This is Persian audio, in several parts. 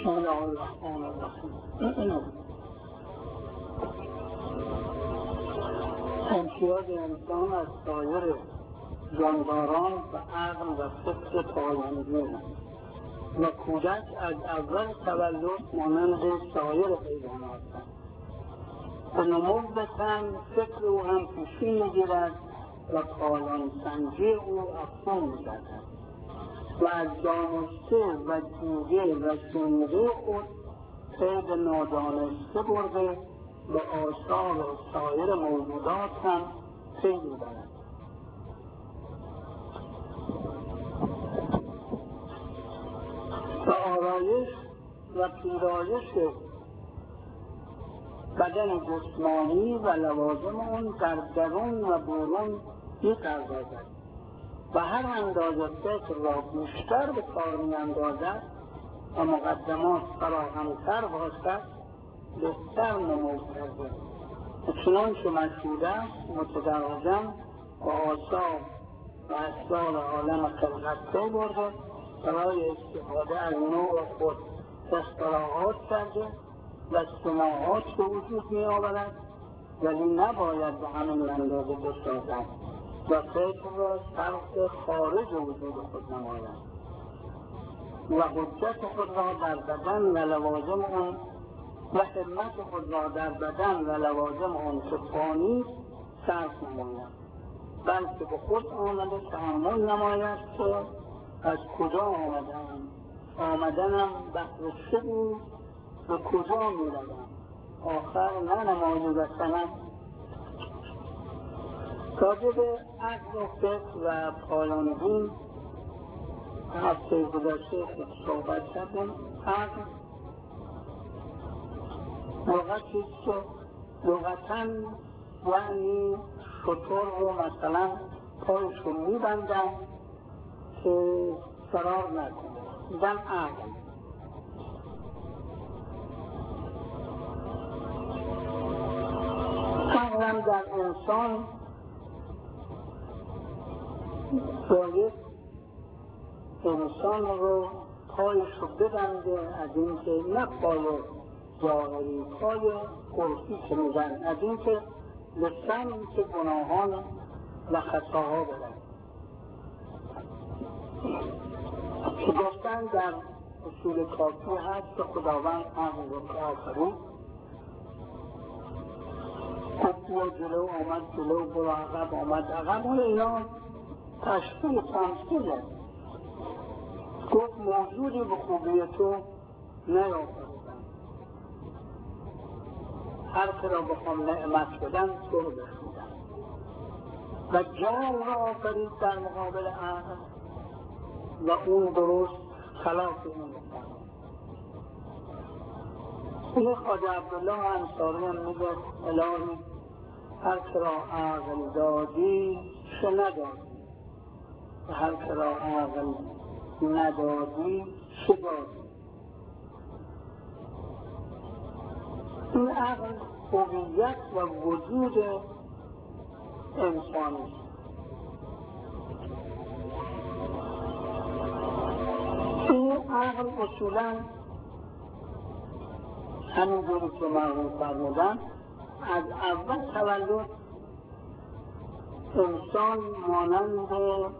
بسم الله الرحمن الرحیم. امتیاز انسان از سایر جانداران و عقل و فکر پایان‌گیر و کودک از اول تولد مانند سایر حیوانات است. به نمو تن فکر او هم پیشی می‌گیرد و پایان سنجی او افزون می‌گردد و از دانسته و دیده و شنیده خود پی به نادانسته برده به آثار سایر موجودات هم پی می‌برد. و آرایش و پیرایش بدن جسمانی و لوازم آن در درون و بیرون می‌پردازد و هر اندازه فکر را بیشتر به کار می‌اندازد و مقدمات فراهم‌تر باشد بهتر نمو کرده. چنانچه مشهوده متدرجاً با آثار و اسرار عالم خلقت پی برده برای استفاده از نوع خود اختراعات کرده و صناعات به وجود می آورد، ولی نباید به همین اندازه بسازد و فکر را صرف خارج وجود خود نماید و حجت خود را در بدن و لوازم آن و همت خود را در بدن و لوازم آن که فانی صرف نماید، بلکه به خود آمده تأمل نماید که از کجا آمدنم بهر چه بود و کجا می روم، آخر ننمایی و سنم. راجع به عقل و فکر و پایان‌بین هفته گذشته صحبت کردیم. عقل لغتی که لغتاً یعنی شتر رو مثلا پایش رو میبندن که فرار نکنه، میگن عقل. عقلم در انسان باید انسان رو پایش رو ببنده از اینکه نه پای ظاهری، پای قرصی که میگن، از اینکه به سمت گناهان و خطاها برن که گفتن در اصول کافی هست که خداوند عقل رو آفرید، بیا جلو آمد جلو، برو عقب آمد عقب. اون اینا تشکیل تمثیله. گفت موجودی به خوبی تو نیافریدم، هر که را بخوام نعمت بدن تو رو بخیدم و جهل را آفرید در مقابل عقل و اون درست خلاف این بکنم. این خواجه عبدالله انصاری هم میگه الهی هر که را عقل دادی چه ندادی و هر که را عقل ندادی چه دادی. این عقل هویت و وجود انسانی. این عقل اصولاً همینجوری که مرحوم فرمودن از اول تولد انسان مانند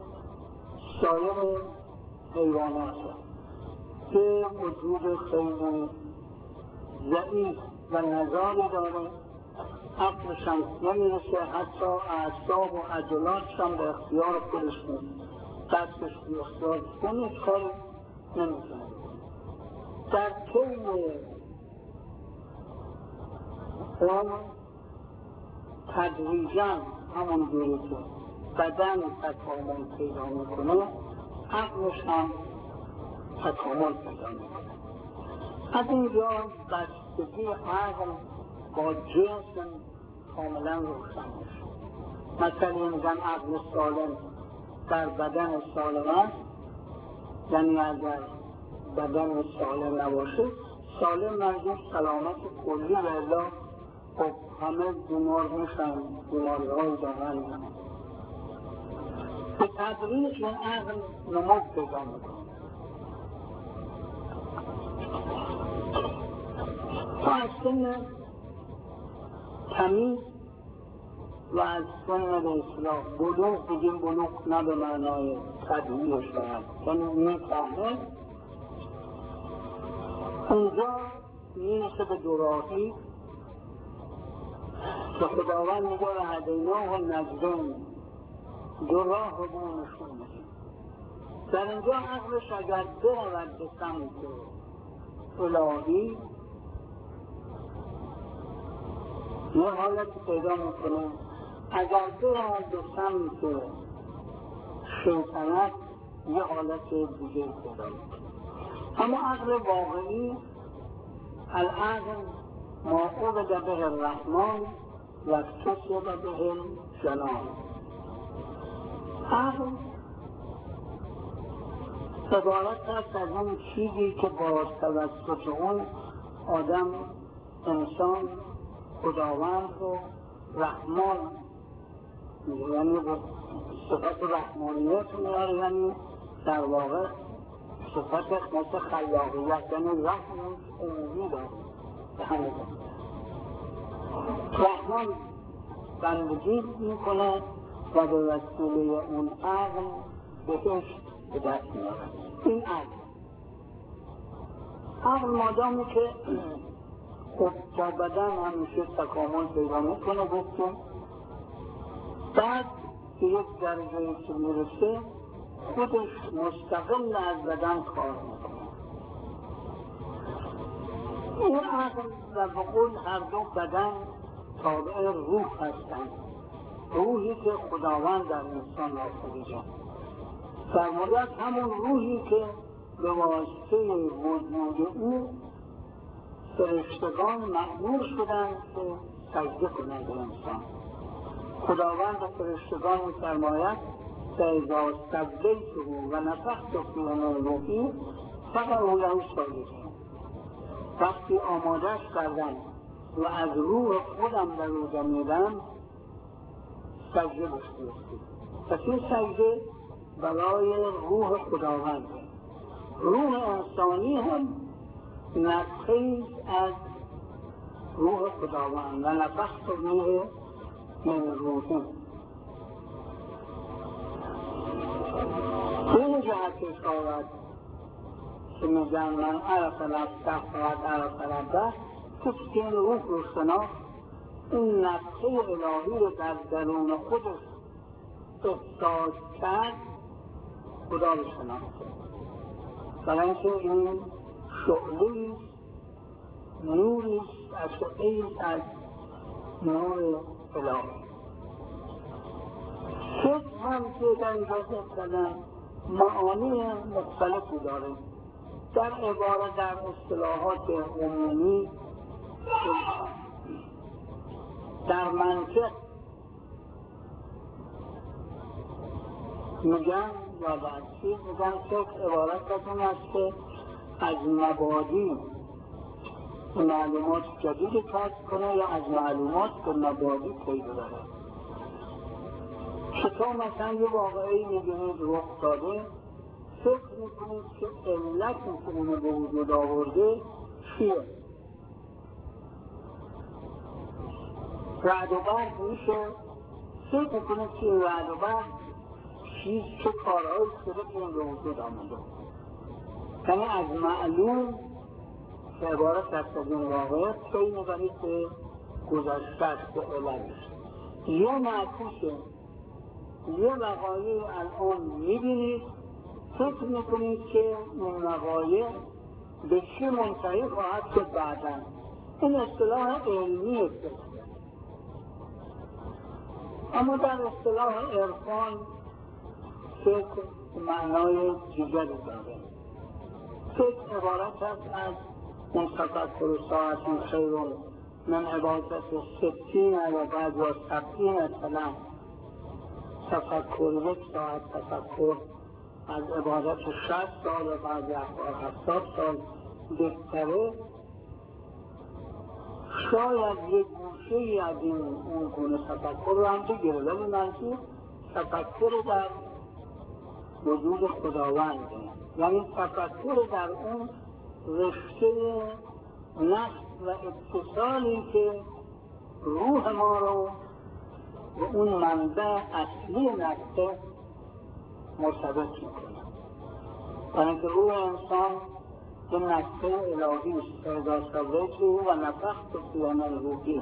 سایر حیوانات که وجود خیلی ضعیف و نزاری داره، عقلش هم نمیرسه، حتی اعصاب و عضلاتش هم به اختیار خودش نیست، دستش به اختیار خودش کاری نمیکنه. در طی اون تدریجاً همونجوری که بدن تکامل پیدا میکنه، عقلش هم تکامل پیدا میکنه. از اینجا بستگی عقل با جسم کاملا روشن میشه. مثلا میگن عقل سالم در بدن سالم است، یعنی اگر بدن سالم نباشه، سالم منظور سلامت کلی و الا خب همه بیمار میشن، بیماری‌های دارن. به تدریج این عقل نمو پیدا میکنه. تا از سن تمیز و از سن به اصطلاح بلوغ، بگیم بلوغ نه به معنای طبیعیش باید، یعنی میفهمه، اونجا میرسه به دوراهی که خداوند میگه و هدیناه النجدین، دو راه رو نشون میده. در اینجا عقلش اگر برود به سمت الهی یه حالت پیدا میکنه، اگر برود به سمت شیطنت یه حالت دیگه پیدا میکنه. اما عقل واقعی العقل ما عبد به الرحمن و کسب به الجنان. عقل عبارت است از اون چیزی که با توسط اون آدم، انسان، خداوند رو رحمان میگه، یعنی صفت رحمانیت میاره، یعنی در واقع صفت مثل خلاقیت، یعنی رحم عمومی داره به همه داره. رحمان بندگی میکنه و به وسیله اون عقل بهشت به دست میاره. این عقل مادامی که خب در بدن همیشه تکامل پیدا میکنه، گفتیم بعد به یک درجه که میرسه خودش مستقل از بدن کار میکنه. این عقل و بقول هر دو بدن تابع روح هستند، روحی که خداوند در انسان آفریده، فرمودن همون روحی که به واسطه وجود او فرشتگان مأمور شدند که سجده کنند به انسان. خداوند به فرشتگان می‌فرماید فاذا استویته و نفخت فیه من روحی فقعوا له ساجدین. وقتی آماده‌اش کردم و از روح خودم در او دمیدم سجده بشید. پس این سجده برای روح خداوند، روح انسانی هم نفخی از روح خداوند و نفخت فیه من روحی. این جهت اشارت که میگن من عرف نفسه فقط عرف ربه، کسی که این روح رو شناخت، این نفخه الهی رو در درون خودش احساس کرد، خدا رو شناخته. برای اینکه این شعله‌ای نوری اشعه‌ای از نور الهی. فکر هم که در اینجا کردن معانی مختلفی داره. در عبارت در اصطلاحات عمومی در منطق میگن یا در چیز میگن فکر عبارت از اون است که از مبادی معلومات جدیدی کسب کنه یا از معلومات به مبادی پیدا داره. شما مثلا یه واقعی میبینید رخ داده، فکر میکنید که علتی که اونو به وجود آورده چیه؟ رعد و برق میشه، فکر میکنید که این رعد و برق چیز چه کارهایی شده که این به وجود آمده. یعنی از معلوم که عبارت از این واقع پی میبرید به گذشته‌اش، به علتش. یه معکوسه، یه وقایع الان میبینید، فکر میکنید که این وقایع به چی منتهی خواهد شد بعداً. این اصطلاح علمی است. اما در اصطلاح عرفان فکر معنای دیگری داره. فکر عبارت است از اون تفکر ساعت خیر من عبادت 60 و بعد یا 70 سنه تفکر، یک ساعت تفکر از عبادت 60 سال و بعد 70 سال بهتره. شاید یک گوشه‌ای از این اون گونه تفکر رو هم بگیره، ولی منظور تفکر در وجود خداوند، یعنی تفکر در اون رشته نفس و اتصالی که روح ما رو به اون منبع اصلی نفسه مرتبط میکنه. برای اینکه روح انسان به نفسه الهی است. اذا سویته و نفخت فیه من روحی.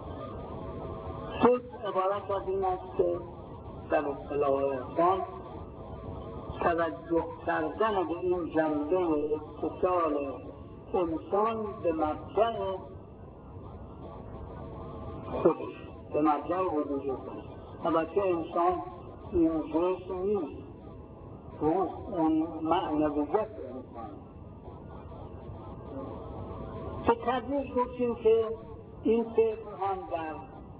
خود عبارت از این است که در اصطلاح انسان توجه کردن به این جنبه اتصال انسان به مرجع خودش، به مرجع وجود خودش. البته انسان این جسم نیست، روح اون معنویت انسان. به تدریج گفتیم که این فکر هم در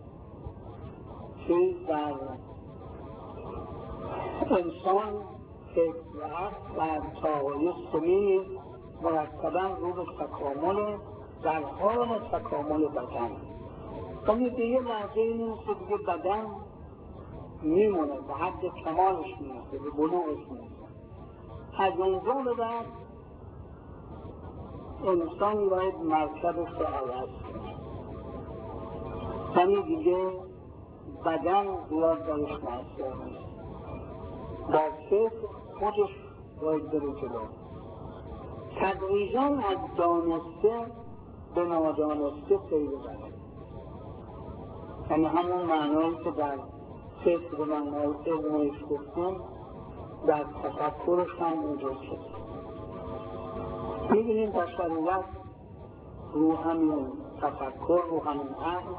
انسان فکر و تاقای سمی مرتباً رو به تکامل در حال تکامل بدن. ولی به یه لحظه این است که دیگه بدن میمونه، به حد کمالش میرسه، به بلوغش میرسه. از اونجا به بعد انسان باید مرکبش رو عوض کنه. یعنی دیگه بدن زیاد درش مؤثر نیست. با فکر خودش باید بره جلو. تدریجاً از دانسته به نادانسته سیر بره. یعنی همون معنایی که در فکر به معنای علمش گفتیم در تفکرش هم اینجور شد. می‌بینیم بشریت رو همین تفکر، رو همین عقل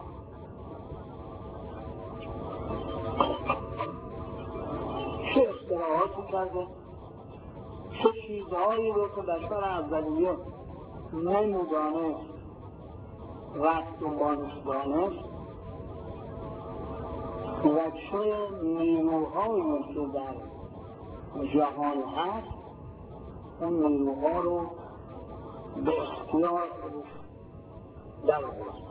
چه اختراعاتی کرده، چه چیزهایی رو که بشر اولیه نمی‌دانست رفت دنبالش دانست و چه نیروهایی که در جهان هست اون نیروها رو به اختیار در آورد.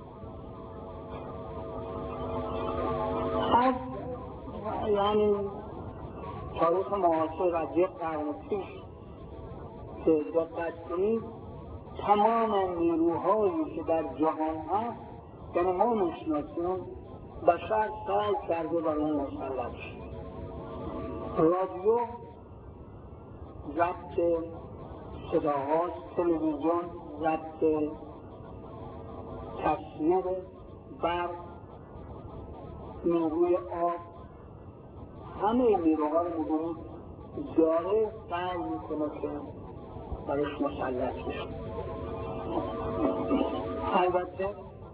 از یعنی تاریخ معاصر از یک قرن پیش که دقت کنید تمام نیروهایی که در جهان هست یعنی ما میشناسیم بشر سعی کرده بر اون مسلط شد. رادیو، ضبط صداهاست، تلویزیون، ضبط تصویر، برق، نیروی آب، همه نیروها رو می‌بینید داره سعی میکنه که برش مسلط بشه. البته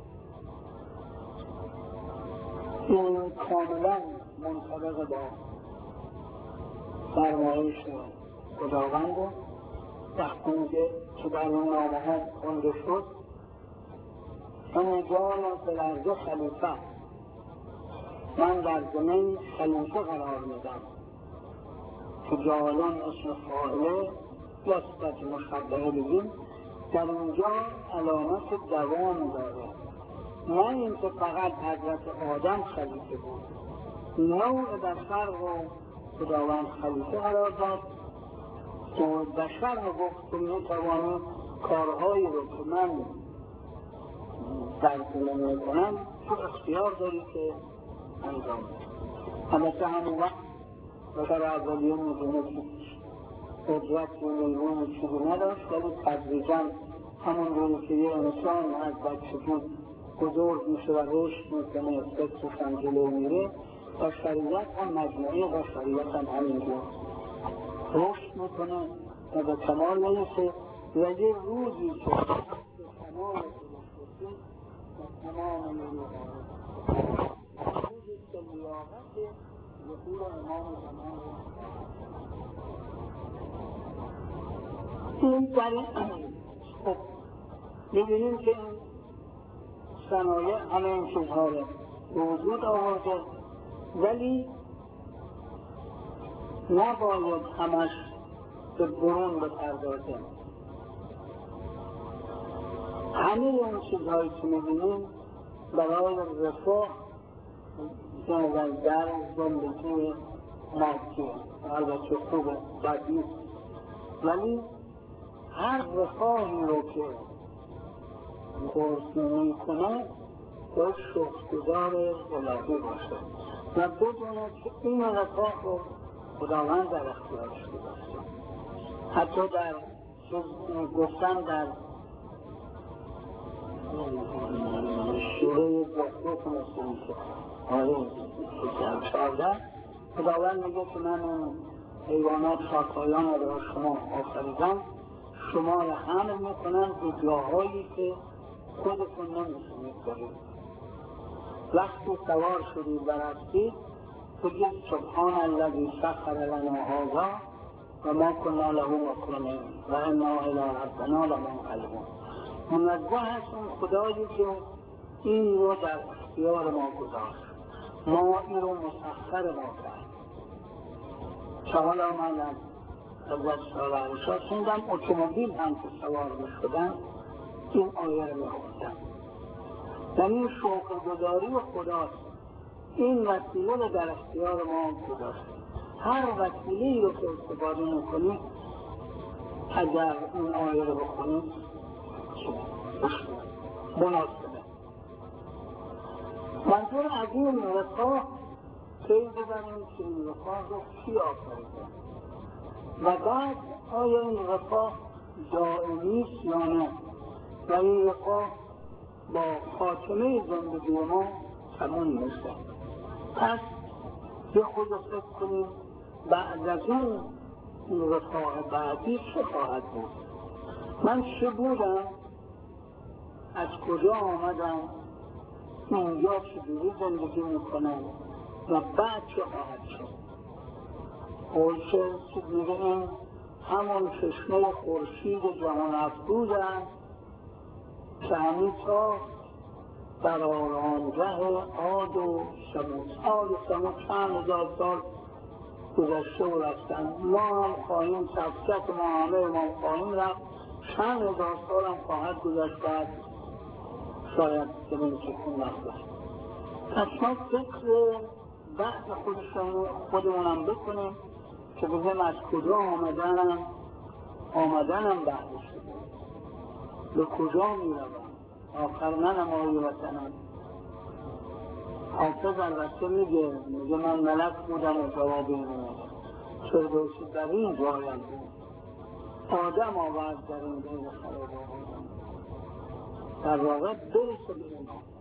این کاملا منطبق با فرمایش خداونده. وقتی که در این نامه ها خونده شد من جان فلرزه خلیفه، من در زمین خلیفه قرار میدم که جالان اسم فاعله یستت مشبهه بگیم در اینجا علامت دوام داره. نه این که فقط حضرت آدم خلیفه بود، نوع بشر رو خداوند خلیفه قرار داد که بشر رو گفت که میتوانی کارهایی رو که من در دل میکنم تو اختیار داری که انجام بدی. البته همون وقت بشر اولیه میدونه که قدرت و نیروی چیزی نداشت، ولی تدریجاً همون روی که یه انسان از بچگی بزرگ میشه و رشد میکنه، فکرش هم جلو میره، بشریت هم مجموعه بشریت هم همینجور رشد میکنه و به کمال میرسه و یه روزی که به کمال رسید و تمام نیروها روزی که لیاقت ظهور امام زمان رو این در این خب میبینیم که این صنایع همه این چیزها رو وجود آورده، ولی نباید همش به برون بپردازیم. همه این چیزهایی که میبینیم برای رفاه در زندگی مادی البته خوبه، بد نیست، ولی هر رفاهی رو که گرسنه میکنه باید شکرگزار الهی باشه و بدونه که این رفاه رو خداوند در اختیارش گذاشته. حتی در گفتن در سوره زخرف مثل که آیه 14 خداوند میگه که من اون حیوانات شاکایان رو شما آفریدم، شما را حمل میکنن به جاهایی که خودتون نمیتونید برید. وقتی سوار شدید و رفتید بگید سبحان الذی سخر لنا هذا و ما کنا له مقرنین و انا الی ربنا لمنقلبون. منزه است اون خدایی که این رو در اختیار ما گذاشت، ما این رو مسخر ما کرد. حالا من از حضرت صالح علیه خوندم اتومبیل هم که سوار میشدن این آیه رو میخوندم. یعنی شکرگزاری خداست، این وسیله رو در اختیار ما گذاشت. هر وسیله‌ای رو که استفاده میکنید اگر این آیه رو بخونید مناسبه. منظور از این رفاه پی ببریم که این رفاه رو کی آفریده و بعد آیا این رفاه دائمی است یا نه و این رفاه با خاتمه زندگی ما تمام میشه. پس به خود فکر کنیم بعد از این رفاه بعدی چه خواهد بود. من چه بودم، از کجا آمدم، اینجا چجوری زندگی میکنم و بعد چه خواهد شد. اولشل که دیگه این همون چشمه خورشید جهان افروز هست که همین تا در آرامگه عاد و ثمود. عاد و ثمود چند هزار سال گذشته و رفتن، ما هم خواهیم تفکت ما همه ما خواهیم رفت، چند هزار سال هم خواهد گذشت بعد شاید زمین سکون نخواهد. پس ما فکر بعد خودمونم بکنیم که بگیم از کجا آمدنم بعد شده، به کجا میروم، آخر منم آقای وطنم. حافظ البته میگه من ملک بودم و جواب اینو میدم، فردوسی در این جایم بود، آدم آورد در این دین خرابان، در واقع برسه به ایمان.